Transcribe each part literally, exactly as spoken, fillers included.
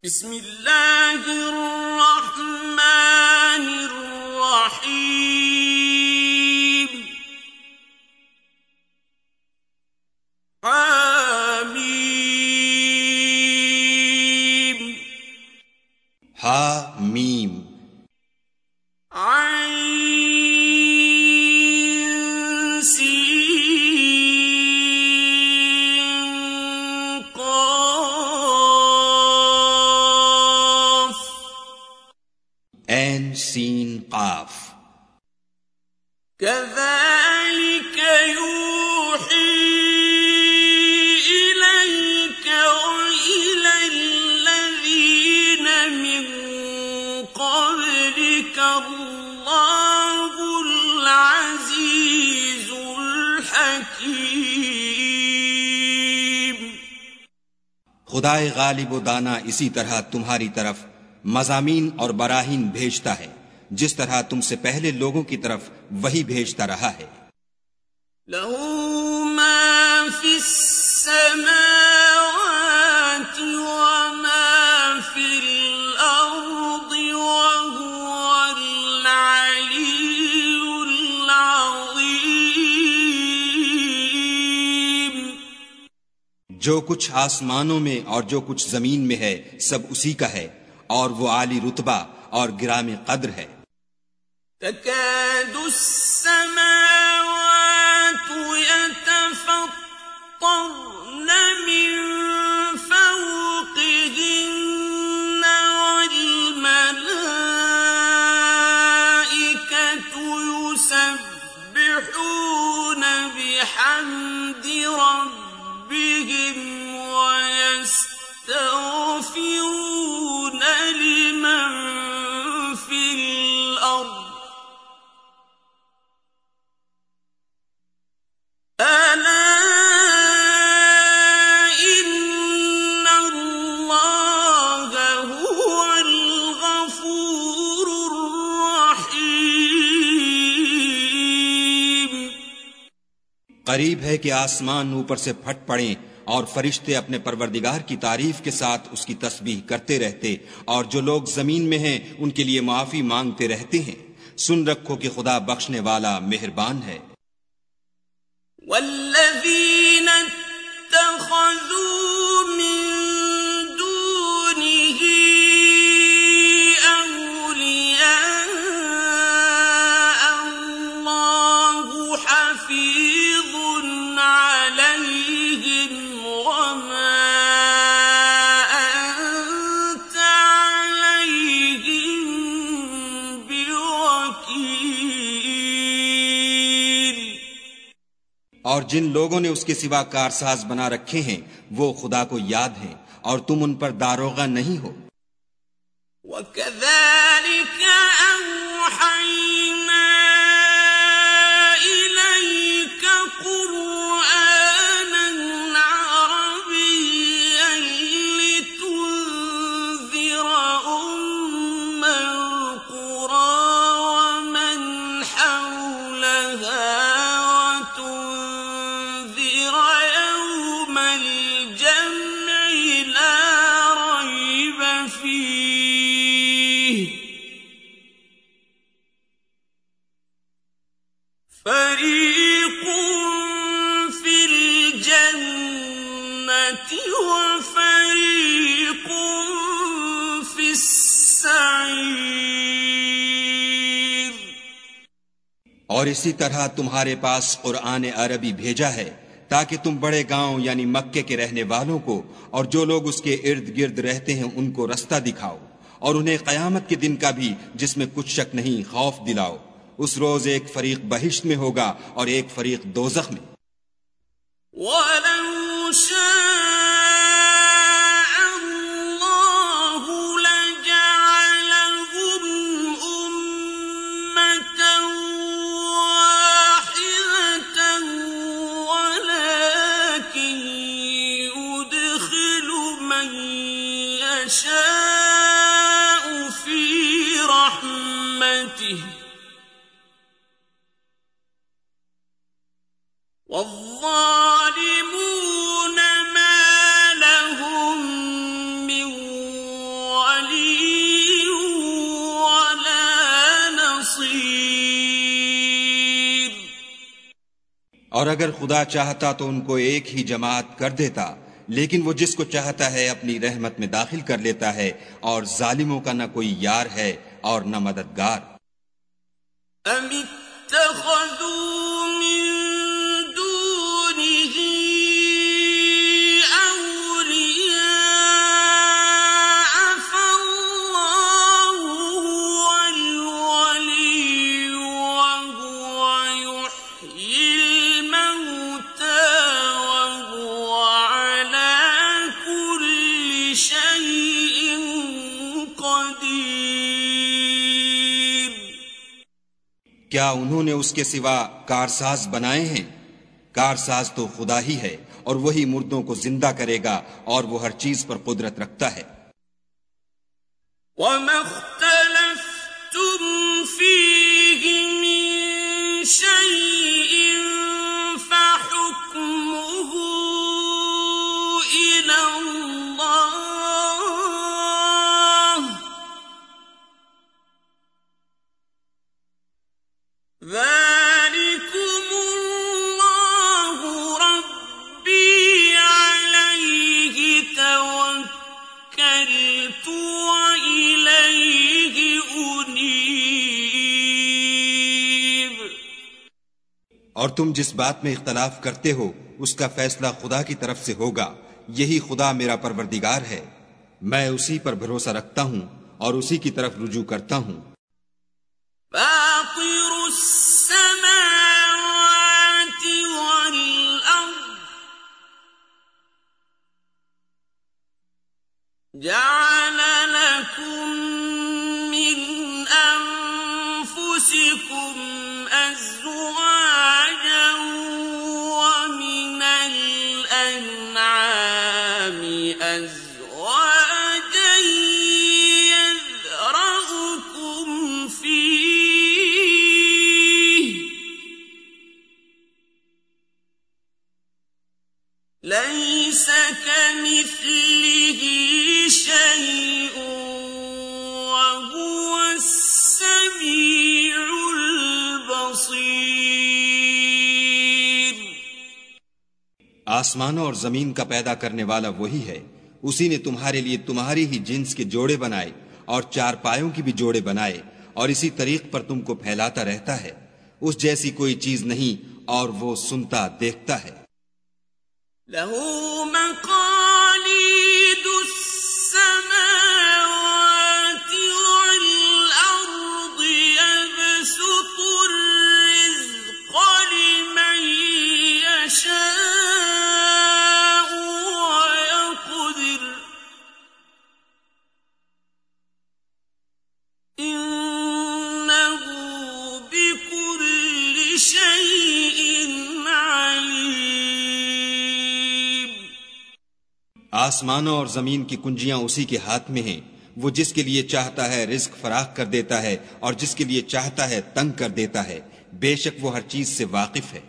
बिस्मिल्लाहिर्रहमानिर्रहीम। हामीम। हा मीम। आइन सीन क़ाफ। ऐन सीन क़ाफ। कज़ालिक यूही इलैक वइलल्लज़ीन मिन क़ब्लिक अल्लाहुल अज़ीज़ुल हकीम। खुदाए गालिब व दाना इसी तरह तुम्हारी तरफ मज़ामीन और बराहीन भेजता है जिस तरह तुमसे पहले लोगों की तरफ वही भेजता रहा है। लहू मा फिस समावाति व मा फिल अर्दि व हुवल अलीयुल अज़ीम। जो कुछ आसमानों में और जो कुछ जमीन में है सब उसी का है और वो आली रुतबा और गिरामी कद्र है। तकादु अस्समावातु यतफत्तरन मिन फौक़िहिन्न वल मलाइकतु युसब्बिहून बिहम्दि रब्बिहिम व यस्तग़फिरून लिमन फिल अर्द अला इन्नल्लाह हुवल गफूरुर रहीम। करीब है कि आसमान ऊपर से फट पड़ें और फरिश्ते अपने परवरदिगार की तारीफ के साथ उसकी तस्बीह करते रहते और जो लोग जमीन में हैं उनके लिए माफी मांगते रहते हैं। सुन रखो कि खुदा बख्शने वाला मेहरबान है। वल्लज़ीन इत्तख़ज़ू मिन दूनिही औलिया अल्लाहु हफ़ीज़ुन अलैहिम वमा अंत अलैहिम बिवकील। और जिन लोगों ने उसके सिवा कारसाज बना रखे हैं वो खुदा को याद हैं और तुम उन पर दारोगा नहीं हो। वकज़ालिक औहयना इलैक क़ुरआनन अरबिय्यन लितुन्ज़िर उम्मल क़ुरा वमन हौलहा वतुन्ज़िर यौमल जम'i ला रैब फीह फरीक़ुन फिल जन्नति व फरीक़ुन फिस सईर। और इसी तरह तुम्हारे पास कुरान अरबी भेजा है ताकि तुम बड़े गांव यानी मक्के के रहने वालों को और जो लोग उसके इर्द गिर्द रहते हैं उनको रास्ता दिखाओ और उन्हें कयामत के दिन का भी जिसमें कुछ शक नहीं खौफ दिलाओ। उस रोज एक फरीक बहिश्त में होगा और एक फरीक दोज़ख में। वलौ शाअ अल्लाहु लजअलहुम उम्मतन वाहिदतन वलाकिन युदखिलु मन यशाअ फी रहमतिहि वज़्ज़ालिमून मा लहुम मिन और अगर खुदा चाहता तो उनको एक ही जमात कर देता, लेकिन वो जिसको चाहता है अपनी रहमत में दाखिल कर लेता है, और जालिमों का न कोई यार है और न मददगार। क्या उन्होंने उसके सिवा कारसाज बनाए हैं? कारसाज तो खुदा ही है, और वही मुर्दों को जिंदा करेगा, और वो हर चीज पर कुदरत रखता है। और तुम जिस बात में इख्तलाफ करते हो उसका फैसला खुदा की तरफ से होगा। यही खुदा मेरा परवरदिगार है, मैं उसी पर भरोसा रखता हूँ और उसी की तरफ रुजू करता हूँ। आसमानों और जमीन का पैदा करने वाला वही है। उसी ने तुम्हारे लिए तुम्हारी ही जिन्स के जोड़े बनाए और चार पायों की भी जोड़े बनाए, और इसी तरीक पर तुमको फैलाता रहता है। उस जैसी कोई चीज नहीं, और वो सुनता देखता है। आसमानों और जमीन की कुंजियां उसी के हाथ में हैं। वो जिसके लिए चाहता है रिज्क फराख कर देता है, और जिसके लिए चाहता है तंग कर देता है। बेशक वो हर चीज से वाकिफ है।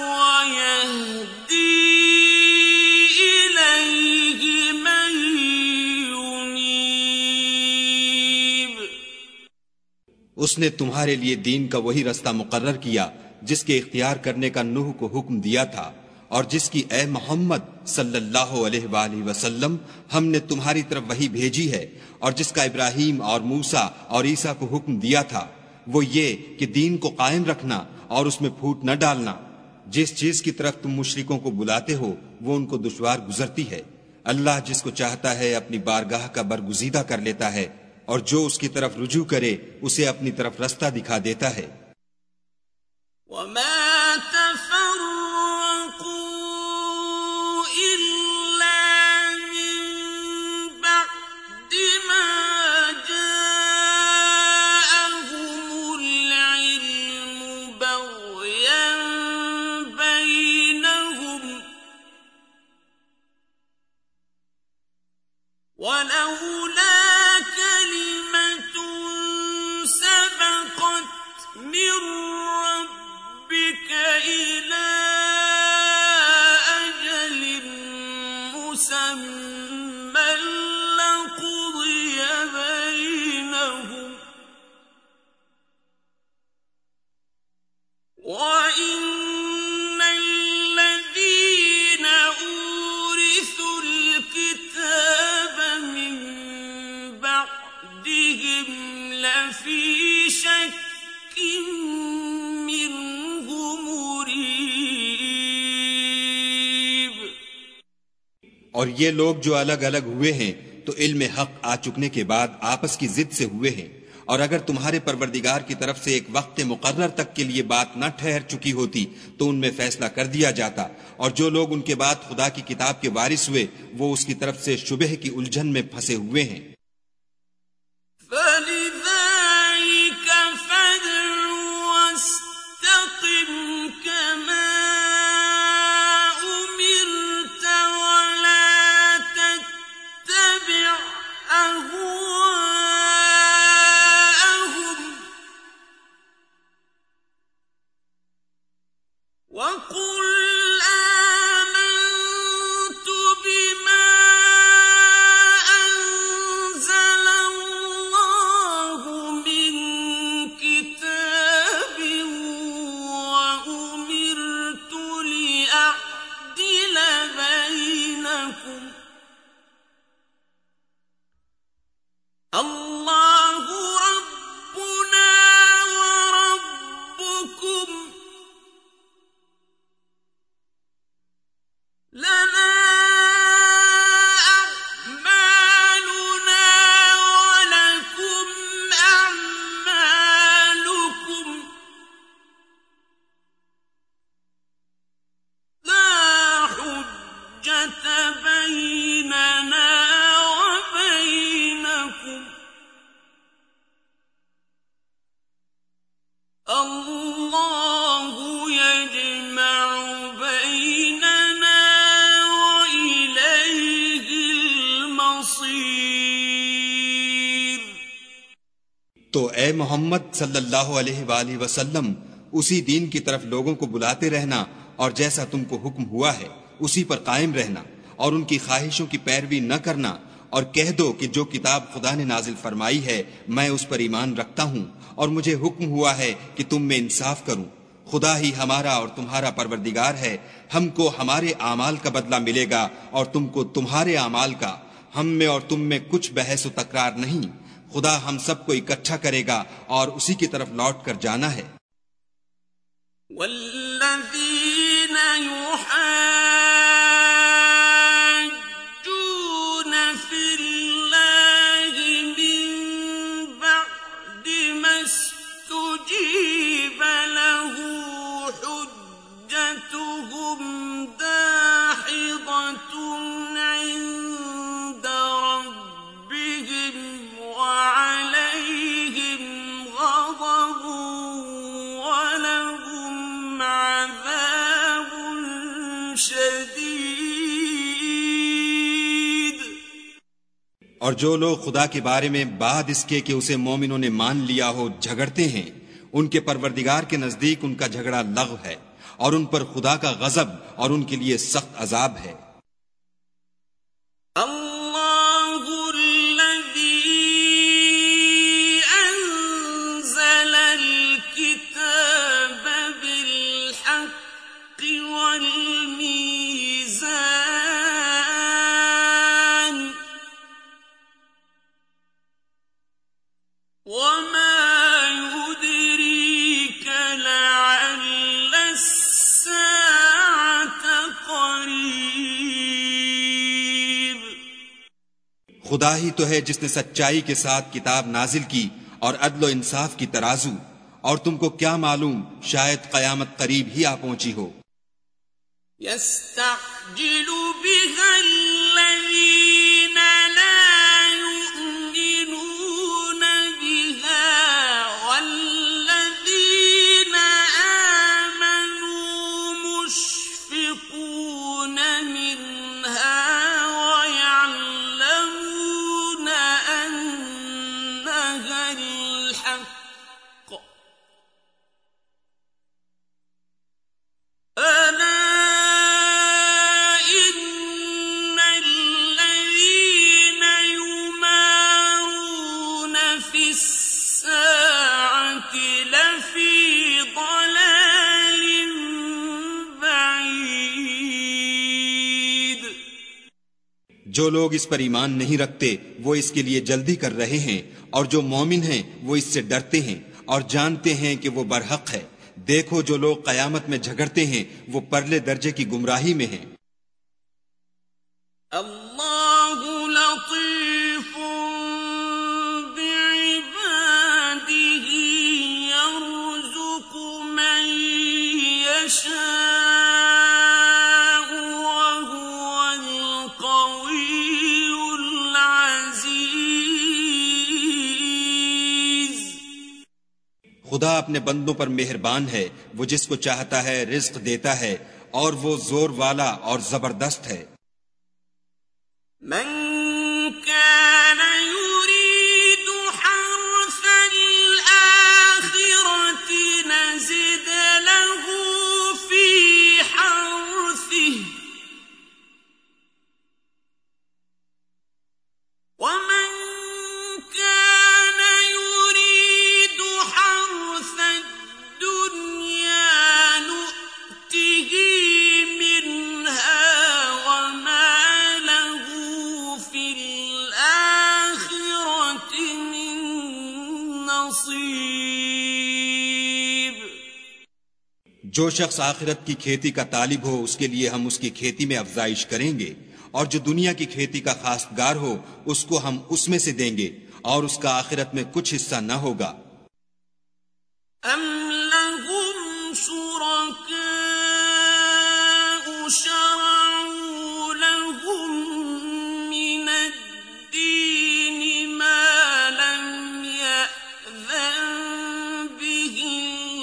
يهدي إليه من उसने तुम्हारे लिए दीन का वही रास्ता मुकर्रर किया जिसके इख्तियार करने का नूह को हुक्म दिया था, और जिसकी ए मोहम्मद सल्लल्लाहु अलैहि वसल्लम हमने तुम्हारी तरफ वही भेजी है, और जिसका इब्राहीम और मूसा और ईसा को हुक्म दिया था, वो ये कि दीन को कायम रखना और उसमें फूट न डालना। जिस चीज की तरफ तुम मुशरिकों को बुलाते हो वो उनको दुश्वार गुजरती है। अल्लाह जिसको चाहता है अपनी बारगाह का बरगुजीदा कर लेता है, और जो उसकी तरफ रुजू करे उसे अपनी तरफ रास्ता दिखा देता है। और ये लोग जो अलग अलग हुए हैं तो इल्म हक आ चुकने के बाद आपस की जिद से हुए हैं, और अगर तुम्हारे परवरदिगार की तरफ से एक वक्त मुकर्रर तक के लिए बात न ठहर चुकी होती तो उनमें फैसला कर दिया जाता, और जो लोग उनके बाद खुदा की किताब के वारिस हुए वो उसकी तरफ से शुबह की उलझन में फंसे हुए हैं। तो ए मोहम्मद सल्लल्लाहु अलैहि वसल्लम उसी दीन की तरफ लोगों को बुलाते रहना, और जैसा तुमको हुक्म हुआ है उसी पर कायम रहना, और उनकी ख्वाहिशों की पैरवी न करना, और कह दो कि जो किताब खुदा ने नाजिल फरमाई है मैं उस पर ईमान रखता हूँ, और मुझे हुक्म हुआ है कि तुम में इंसाफ करूं। खुदा ही हमारा और तुम्हारा परवरदिगार है, हमको हमारे आमाल का बदला मिलेगा और तुमको तुम्हारे आमाल का। हम में और तुम में कुछ बहस व तकरार नहीं, खुदा हम सबको इकट्ठा करेगा और उसी की तरफ लौट कर जाना है। और जो लोग खुदा के बारे में बाद इसके कि उसे मोमिनों ने मान लिया हो झगड़ते हैं, उनके परवरदिगार के नजदीक उनका झगड़ा लग़्व है, और उन पर खुदा का गजब और उनके लिए सख्त अजाब है। अल्लाहु अल्लज़ी अंज़ल खुदा ही तो है जिसने सच्चाई के साथ किताब नाजिल की और अदल व इंसाफ की तराजू, और तुमको क्या मालूम शायद कयामत करीब ही आ पहुंची हो। यस्तअजिलु बिहल्लज़ीना ला युमिनून बिहा वल्लज़ीना आमनू मुश्फिकून मिनहा वयअलमून अन्नहल हक़्क़ अला जो लोग इस पर ईमान नहीं रखते वो इसके लिए जल्दी कर रहे हैं, और जो मोमिन हैं वो इससे डरते हैं और जानते हैं कि वो बरहक है। देखो जो लोग कयामत में झगड़ते हैं वो परले दर्जे की गुमराही में हैं। अल्लाहु लतीफुन बिइबादिही यर्ज़ुक़ु मन यशा खुदा अपने बंदों पर मेहरबान है, वो जिसको चाहता है रिज्क देता है, और वो जोर वाला और जबरदस्त है। मन कान युरीदु हर्सल आखिरति नज़िद लहू फी हर्सिही वमन जो शख्स आखिरत की खेती का तालिब हो उसके लिए हम उसकी खेती में अफजाइश करेंगे, और जो दुनिया की खेती का खासगार हो उसको हम उसमें से देंगे, और उसका आखिरत में कुछ हिस्सा न होगा। अम लहुम शुरकाउ शरअू लहुम मिनद्दीन मा लम यअज़न बिही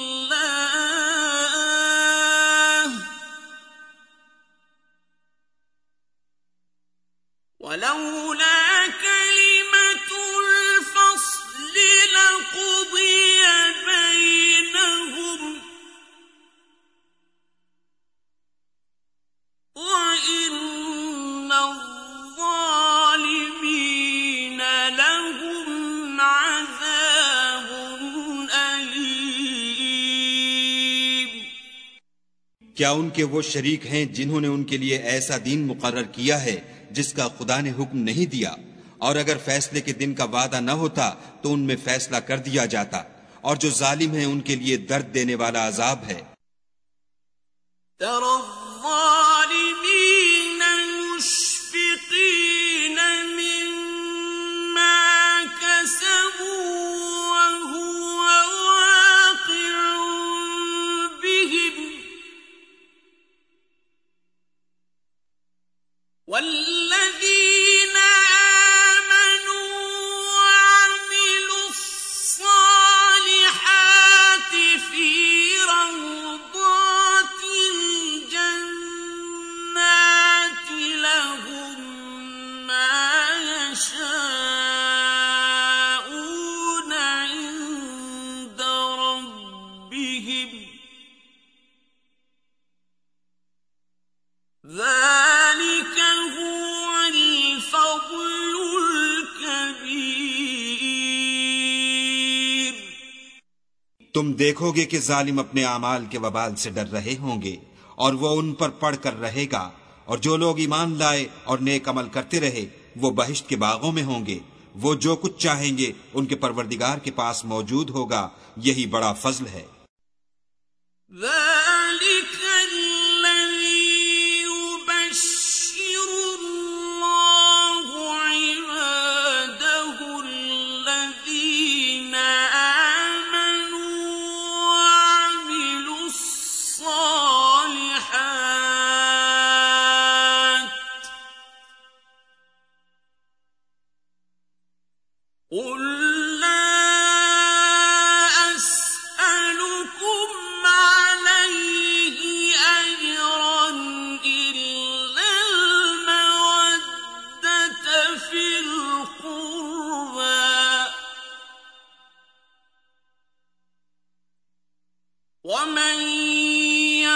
ولولا كلمة الفصل لقضي بينهم وإن الظالمين لهم عذاب أليم। क्या उनके वो शरीक हैं जिन्होंने उनके लिए ऐसा दीन मुकर्रर किया है जिसका खुदा ने हुक्म नहीं दिया, और अगर फैसले के दिन का वादा न होता तो उनमें फैसला कर दिया जाता, और जो जालिम है उनके लिए दर्द देने वाला अजाब है। तरज़्ज़ालिमीन मुश्फ़िक़ीन मिम्मा कसबू वहुव वाक़िउन बिहिम والذين آمنوا وعملوا الصالحات في روضات الجنات لهم ما يشاءون عند ربهم ذلك तुम देखोगे कि जालिम अपने आमाल के वबाल से डर रहे होंगे और वो उन पर पड़ कर रहेगा, और जो लोग ईमान लाए और नेक अमल करते रहे वो बहिश्त के बागों में होंगे। वो जो कुछ चाहेंगे उनके परवरदिगार के पास मौजूद होगा, यही बड़ा फजल है। ذلك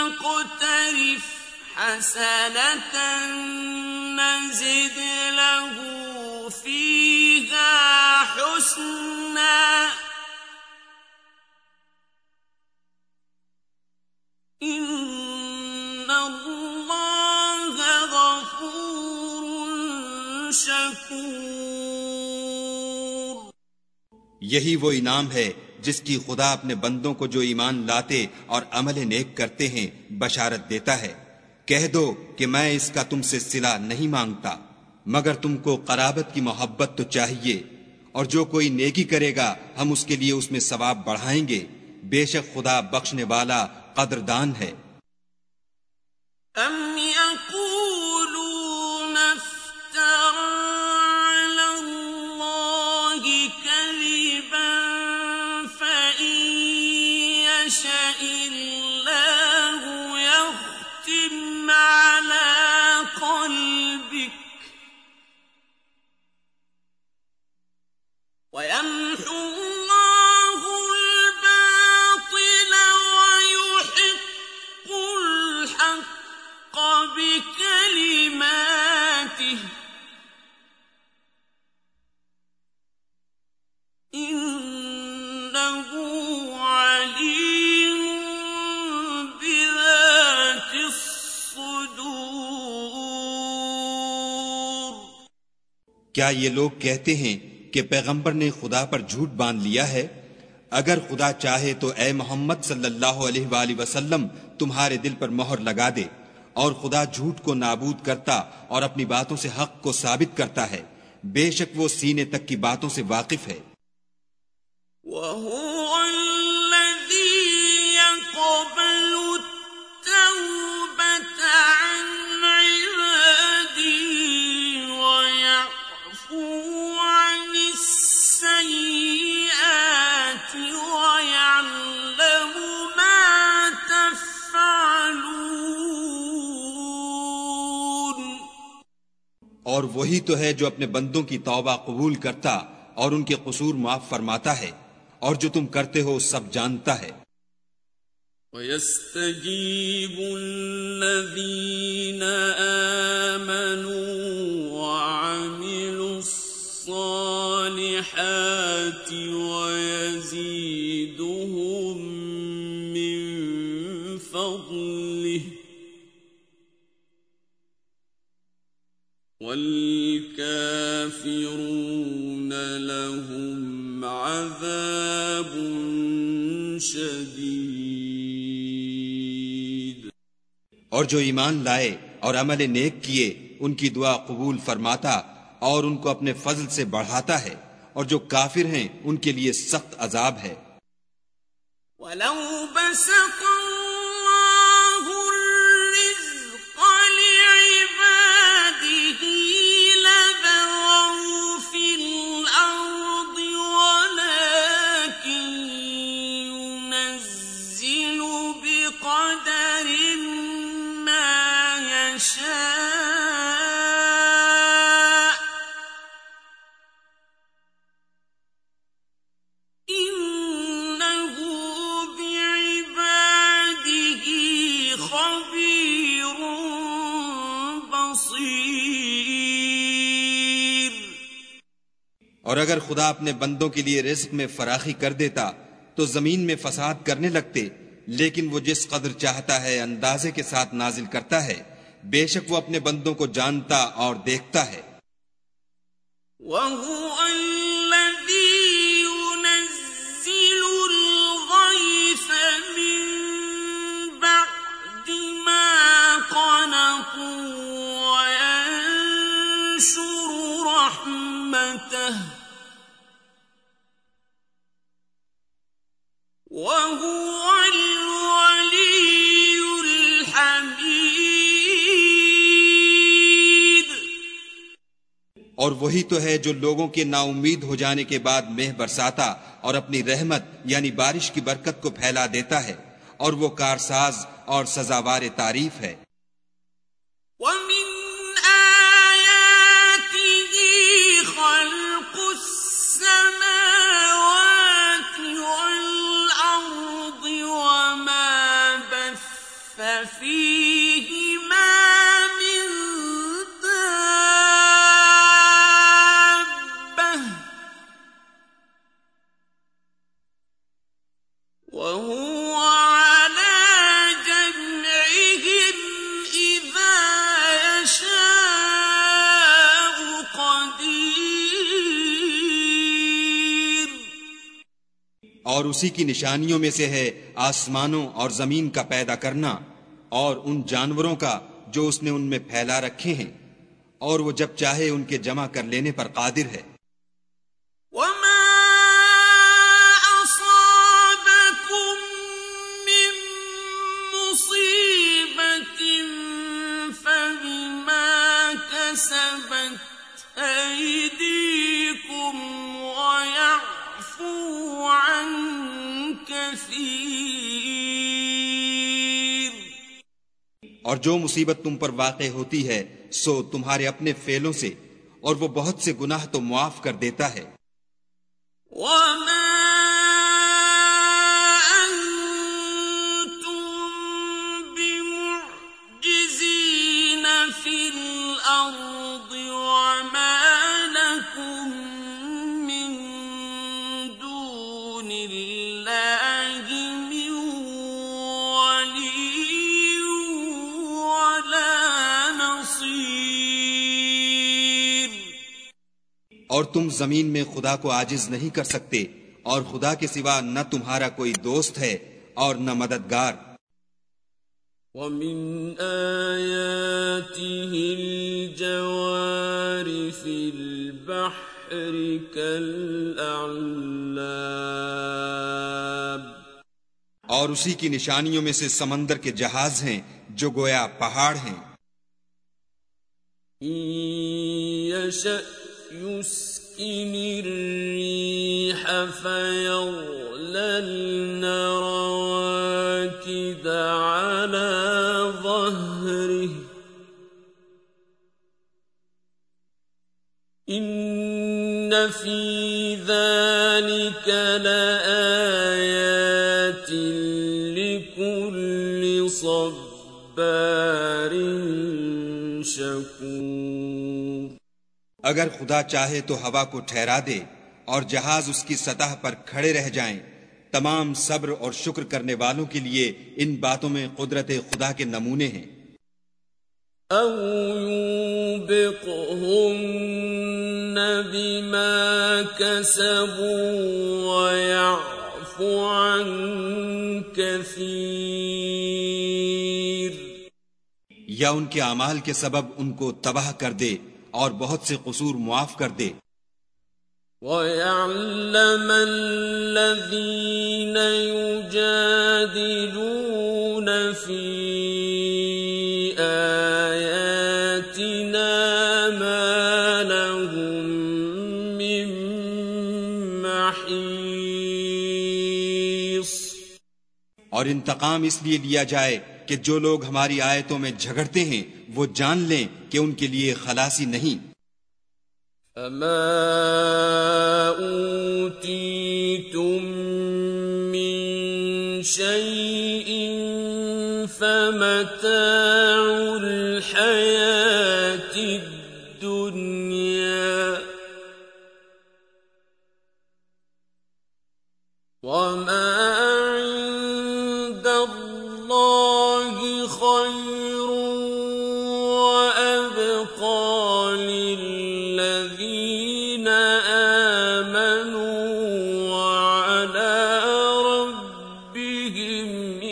يقترف حسنة نزد له فيها حسنا إن الله غفور شكور। यही वो इनाम है जिसकी खुदा अपने बंदों को जो ईमान लाते और अमल नेक करते हैं बशारत देता है। कह दो कि मैं इसका तुमसे सिला नहीं मांगता, मगर तुमको कराबत की मोहब्बत तो चाहिए, और जो कोई नेकी करेगा हम उसके लिए उसमें सवाब बढ़ाएंगे। बेशक खुदा बख्शने वाला कदरदान है। अम यक़ूलून इफ्तरा अला अल्लाहि कज़िबन फ़इन यशइल्लाहु यख़्तिम अला क़ल्बिक वयम्हु بكلماته إنه عليم بذات الصدور। क्या ये लोग कहते हैं कि पैगंबर ने खुदा पर झूठ बांध लिया है? अगर खुदा चाहे तो ए मोहम्मद सल्लल्लाहु अलैहि वसल्लम तुम्हारे दिल पर मोहर लगा दे, और खुदा झूठ को नाबूद करता और अपनी बातों से हक को साबित करता है। बेशक वो सीने तक की बातों से वाकिफ है। वहुव अल्लज़ी यक़बलु अत-तौबत अन इबादिही व यअफ़ू अनिस-सय्यिआति व यअलमु मा तफ़अलून। और वही तो है जो अपने बंदों की तौबा कबूल करता और उनके कसूर माफ फरमाता है, और जो तुम करते हो सब जानता है। वयस्तजीबु अल्लज़ीना आमनू वअमिलुस्सालिहाति वयज़ीदुहुम मिन फ़ज़लिहि वल्काफिरून लहुम अज़ाबुन शदीद। और जो ईमान लाए और अमल नेक किए उनकी दुआ कबूल फरमाता और उनको अपने फजल से बढ़ाता है, और जो काफिर हैं उनके लिए सख्त अजाब है। वलौ बसत और अगर खुदा अपने बंदों के लिए रिज़्क़ में फराखी कर देता तो जमीन में फसाद करने लगते, लेकिन वो जिस कदर चाहता है अंदाजे के साथ नाजिल करता है। बेशक वो अपने बंदों को जानता और देखता है। और वही तो है जो लोगों के नाउम्मीद हो जाने के बाद मेह बरसाता और अपनी रहमत यानी बारिश की बरकत को फैला देता है, और वो कारसाज और सजावार तारीफ है। ففيهما من دابة وهو على جمعهم إذا يشاء قدير और उसी की निशानियों में से है आसमानों और जमीन का पैदा करना और उन जानवरों का जो उसने उनमें फैला रखे हैं, और वो जब चाहे उनके जमा कर लेने पर कादिर है। وما أصابكم من مصيبة فبما كسبت أيديكم ويعفو عن كثير और जो मुसीबत तुम पर वाक़े होती है सो तुम्हारे अपने फेलों से, और वो बहुत से गुनाह तो मुआफ कर देता है। وما أنتم بمعجزين في الأرض وما لكم من دون الله من ولي ولا نصير और तुम जमीन में खुदा को आजिज नहीं कर सकते, और खुदा के सिवा न तुम्हारा कोई दोस्त है और न मददगार। ومن آياته الجوار في البحر كالأعلام और उसी की निशानियों में से समंदर के जहाज हैं जो गोया पहाड़ हैं। إن يشأ يسكن الريح فيظللن رواكد على ظهره إن في ذلك لآيات لكل صبار شكور अगर खुदा चाहे तो हवा को ठहरा दे और जहाज उसकी सतह पर खड़े रह जाएं। तमाम सब्र और शुक्र करने वालों के लिए इन बातों में कुदरत खुदा के नमूने हैं। أو يوبقهن بما كسبوا ويعفو عن كثير या उनके अमाल के सबब उनको तबाह कर दे और बहुत से कसूर मुआफ कर दे। ويعلم الذين يجادلون في آياتنا ما لهم من محيص और इंतकाम इसलिए लिया जाए कि जो लोग हमारी आयतों में झगड़ते हैं वो जान लें कि उनके लिए खलासी नहीं। فما أوتيتم من شيء فمتاع الحياة الدنيا وما عند الله خير وأبقى للذين آمنوا وعلى ربهم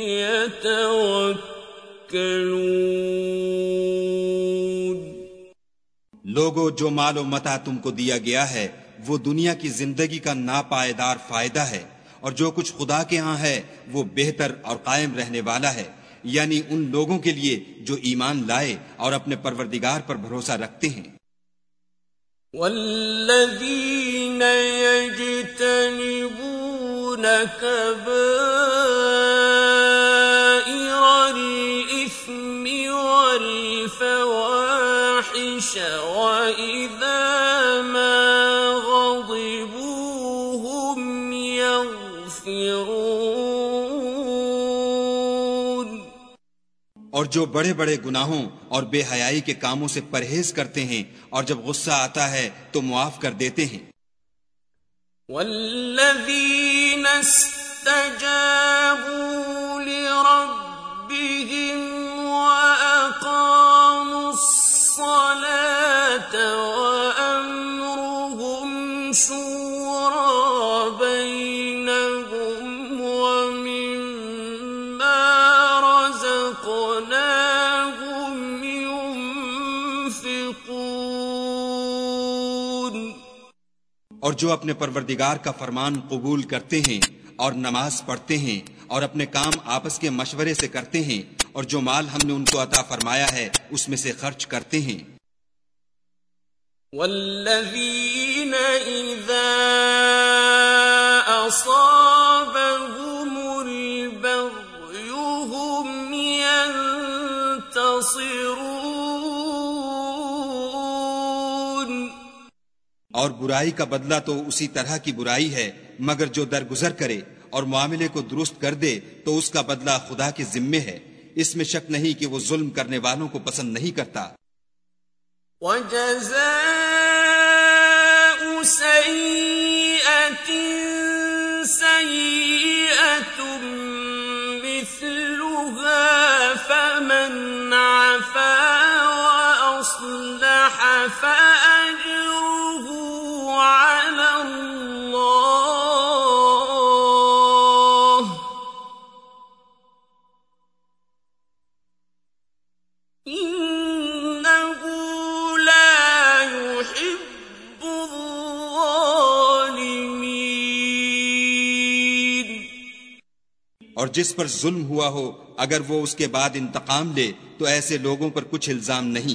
يتوكلون। लोगो, जो मालो मता तुमको दिया गया है वो दुनिया की जिंदगी का नापायदार फायदा है, और जो कुछ खुदा के यहाँ है वो बेहतर और कायम रहने वाला है, यानी उन लोगों के लिए जो ईमान लाए और अपने परवरदिगार पर भरोसा रखते हैं। والذين يجتنبون كبائر الإثم والفواحش وإذا ما غضبوا هم يغفرون और जो बड़े बड़े गुनाहों और बेहयाई के कामों से परहेज करते हैं और जब गुस्सा आता है तो मुआफ कर देते हैं। वल्लज़ीन इस्तजाबू लिरब्बिहिम वअक़ामुस्सलात वअम्रुहुम शूरा बैनहुम वमिम्मा रज़क़नाहुम युनफ़िक़ून। और जो अपने परवरदिगार का फरमान कबूल करते हैं और नमाज पढ़ते हैं और अपने काम आपस के मशवरे से करते हैं और जो माल हमने उनको अता फरमाया है उसमें से खर्च करते हैं। वल्लज़ीन इज़ा असाबहुमुल बग़यु हुम यंतसिरून। और बुराई का बदला तो उसी तरह की बुराई है, मगर जो दरगुजर करे और मामले को दुरुस्त कर दे तो उसका बदला खुदा के जिम्मे है। इसमें शक नहीं कि वो जुल्म करने वालों को पसंद नहीं करता। वजज़ाउ सय्यअतिन सय्यअतुन मिस्लुहा फमन अफ़ा वअस्लह फअज्रुहु अला अल्लाह इन्नहु ला युहिब्बुज़्ज़ालिमीन। और जिस पर जुल्म हुआ हो अगर वो उसके बाद इंतकाम ले तो ऐसे लोगों पर कुछ इल्जाम नहीं।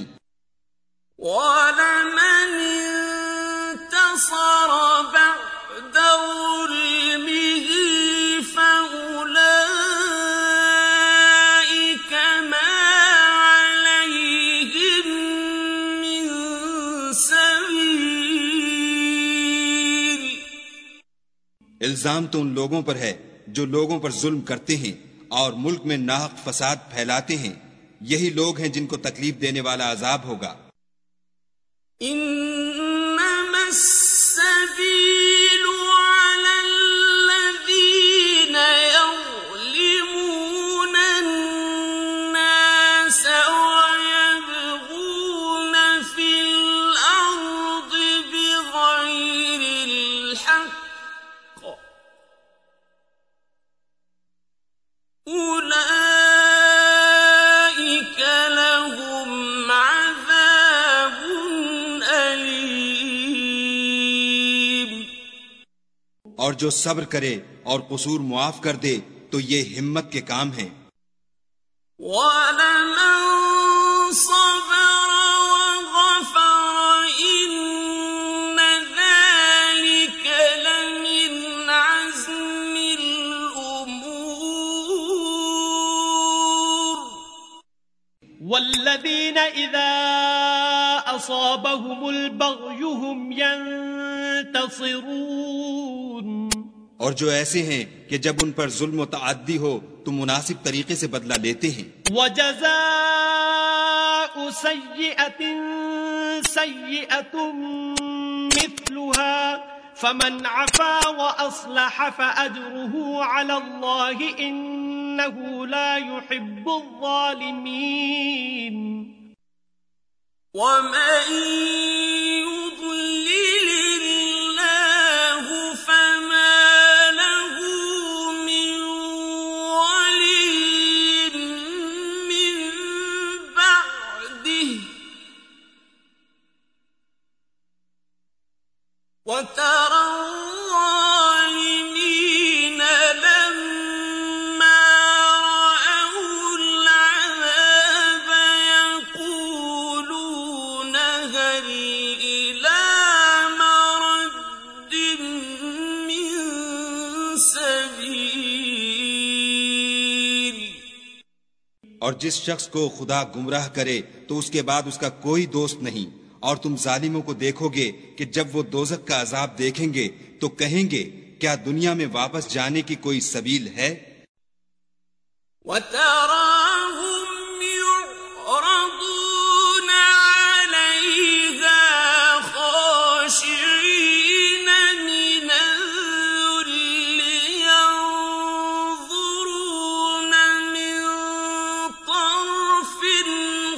वलमन इंतसर बअद ज़ुल्मिही फउलाइक मा अलैहिम मिन सबील। इल्जाम तो उन लोगों पर है जो लोगों पर जुल्म करते हैं और मुल्क में नाहक फसाद फैलाते हैं। यही लोग हैं जिनको तकलीफ देने वाला अजाब होगा। इन्नमा अस्सबीलु अलल्लज़ीन यज़लिमून अन्नास वयबगून फिल अर्दि बिगैरिल हक़्क़ उलाइक लहुम अज़ाबुन अलीम। और जो सब्र करे और कसूर मुआफ कर दे तो ये हिम्मत के काम हैं। वलमन सबर वग़फ़र इन्न ज़ालिक लमिन अज़्मिल उमूर। वल्लज़ीन इज़ा असाबहुमुल बग़यु हुम यंतसिरून। और जो ऐसे हैं कि जब उन पर जुल्म व तअद्दी हो तो मुनासिब तरीके से बदला लेते हैं। वजज़ाउ सय्यअतिन सय्यअतुन मिस्लुहा फमन अफ़ा वअस्लह फअज्रुहु अला अल्लाह इन्नहु ला युहिब्बुज़्ज़ालिमीन। वमन युضلिलिल्लाहु फमा लहु मिन वलिय्यिन मिन बअदिह वतरा الظالمين لما رأوا العذاب يقولون هل إلى مرد من سبيل। और जिस शख्स को खुदा गुमराह करे तो उसके बाद उसका कोई दोस्त नहीं। और तुम जालिमों को देखोगे कि जब वो दोज़ख का अजाब देखेंगे तो कहेंगे क्या दुनिया में वापस जाने की कोई सबील है। वतराहुम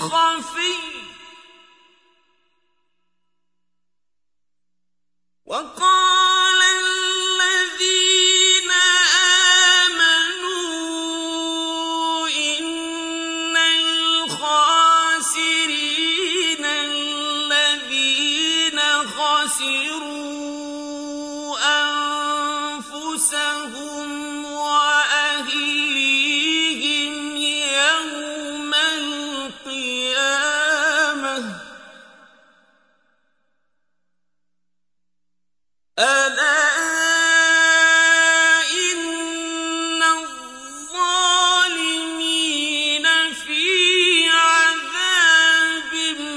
خفي وقال الذين آمنوا إن الخاسرين الذين خسروا أنفسهم وأهليهم يوم القيامة ألا إن الظالمين في عذاب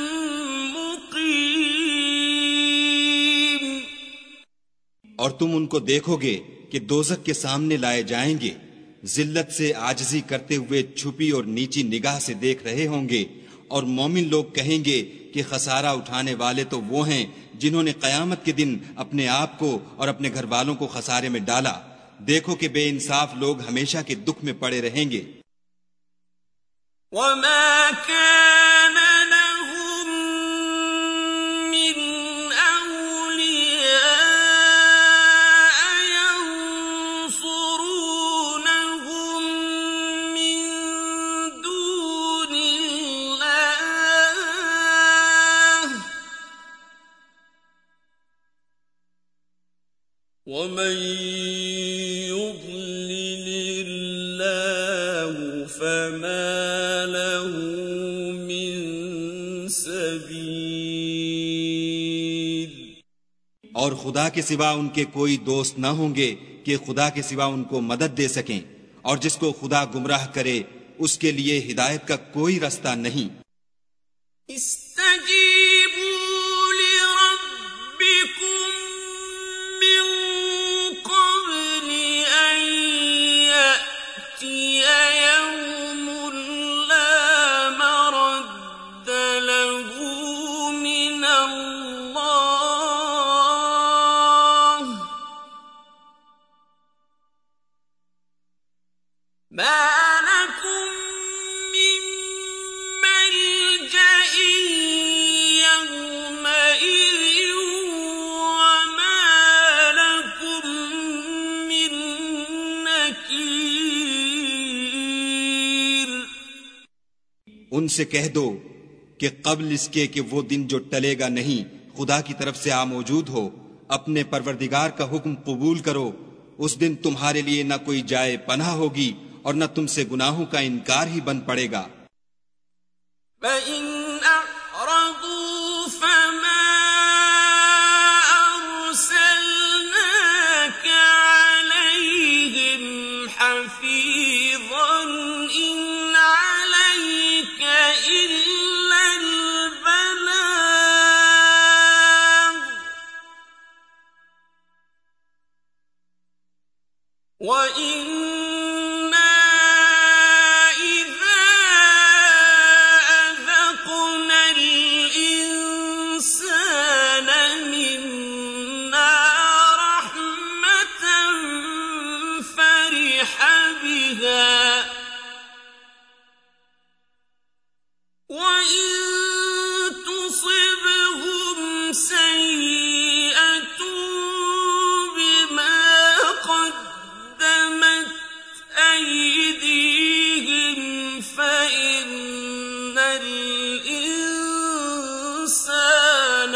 مقيم। और तुम उनको देखोगे कि दोजख के सामने लाए जाएंगे, जिल्लत से आजिजी करते हुए छुपी और नीची निगाह से देख रहे होंगे, और मोमिन लोग कहेंगे कि खसारा उठाने वाले तो वो हैं जिन्होंने कयामत के दिन अपने आप को और अपने घर वालों को खसारे में डाला। देखो कि बेइंसाफ लोग हमेशा के दुख में पड़े रहेंगे। وما كان لهم من أولياء ينصرونهم من دون الله ومن يضلل الله فما له من سبيل। और खुदा के सिवा उनके कोई दोस्त न होंगे कि खुदा के सिवा उनको मदद दे सकें, और जिसको खुदा गुमराह करे उसके लिए हिदायत का कोई रास्ता नहीं। استجيبوا لربكم من قبل أن يأتي يوم لا مرد له من الله ما لكم من ملجأ يومئذ وما لكم من نكير। उनसे कह दो कि कब्ल इसके कि वो दिन जो टलेगा नहीं खुदा की तरफ से आ मौजूद हो, अपने परवरदिगार का हुक्म कबूल करो। उस दिन तुम्हारे लिए न कोई जाए पनाह होगी और न तुमसे गुनाहों का इनकार ही बन पड़ेगा। فإن أعرضوا فما أرسلناك عليهم حفيظا إن عليك إلا البلاغ وإنا إذا أذقنا الإنسان منا رحمة فرح بها وإن تصبهم سيئة بما قدمت أيديهم فإن الإنسان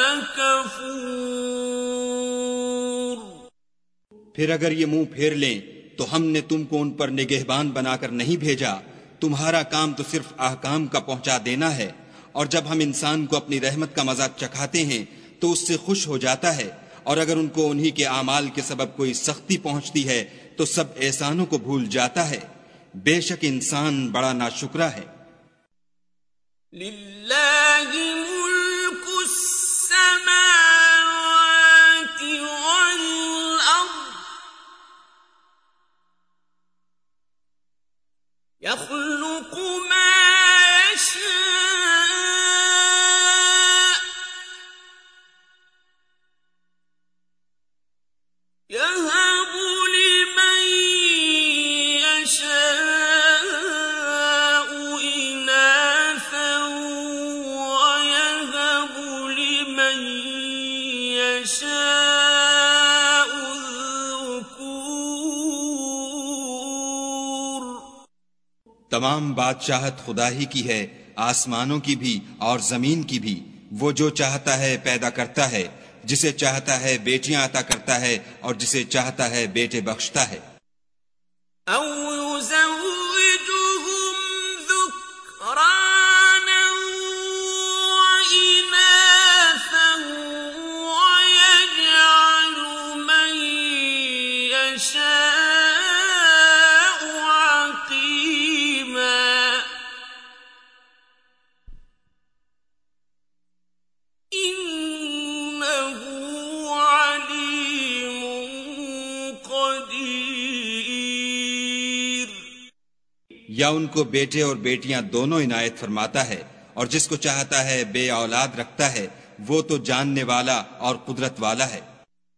كفور। फिर अगर ये मुंह फेर लें तो हमने तुमको उन पर निगहबान बनाकर नहीं भेजा। तुम्हारा काम तो सिर्फ अहकाम का पहुंचा देना है, और जब हम इंसान को अपनी रहमत का मजा चखाते हैं तो उससे खुश हो जाता है, और अगर उनको उन्हीं के आमाल के सबब कोई सख्ती पहुंचती है तो सब एहसानों को भूल जाता है। बेशक इंसान बड़ा नाशुक्रा है। लिल्लाहि मुल्कु अस्समावाति वल अर्द यख्लुकु मा यशा यहबु लिमन यशाउ इनाथन तमाम बादशाहत खुदा ही की है, आसमानों की भी और जमीन की भी। वो जो चाहता है पैदा करता है, जिसे चाहता है बेटियां अता करता है और जिसे चाहता है बेटे बख्शता है। या उनको बेटे और बेटियां दोनों इनायत फरमाता है, और जिसको चाहता है बे औलाद रखता है, वो तो जानने वाला और कुदरत वाला है।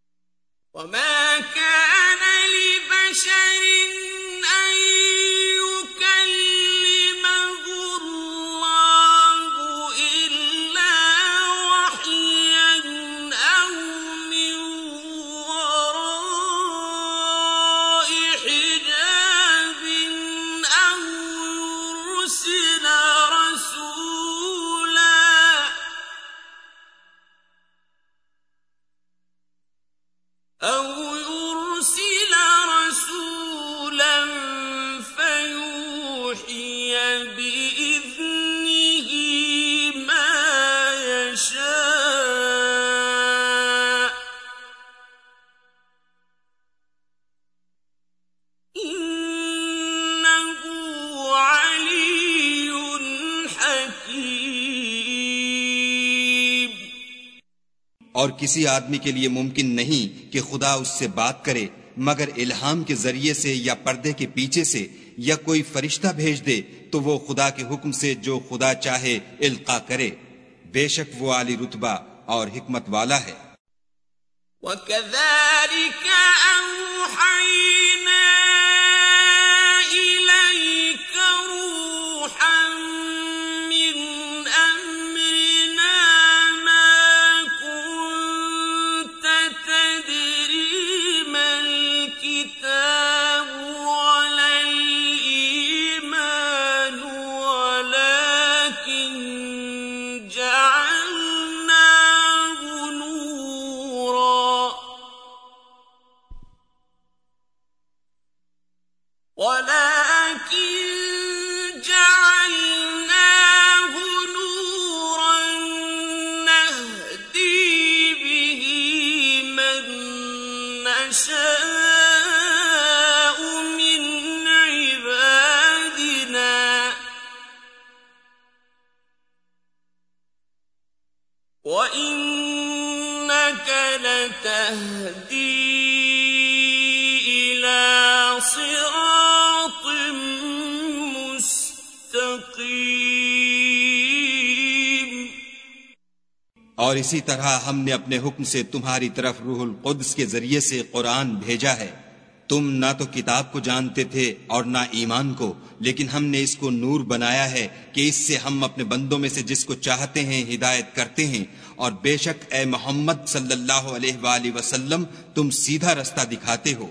और किसी आदमी के लिए मुमकिन नहीं कि खुदा उससे बात करे मगर इल्हाम के जरिए से या पर्दे के पीछे से, या कोई फरिश्ता भेज दे तो वो खुदा के हुक्म से जो खुदा चाहे इल्का करे। बेशक वो आली रुतबा और हिकमत वाला है। और इसी तरह हमने अपने हुक्म से तुम्हारी तरफ रूहुल कुद्स के जरिए से कुरान भेजा है। तुम ना तो किताब को जानते थे और ना ईमान को, लेकिन हमने इसको नूर बनाया है कि इससे हम अपने बंदों में से जिसको चाहते हैं हिदायत करते हैं। और बेशक ए मोहम्मद सल्लल्लाहु अलैहि वसल्लम तुम सीधा रास्ता दिखाते हो।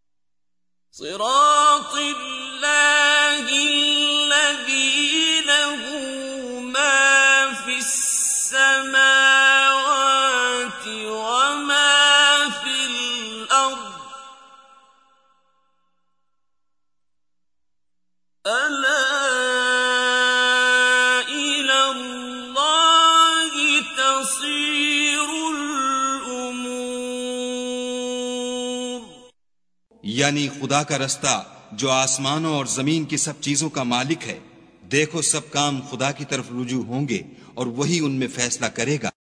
यानी खुदा का रास्ता जो आसमानों और जमीन की सब चीजों का मालिक है। देखो सब काम खुदा की तरफ रुजू होंगे और वही उनमें फैसला करेगा।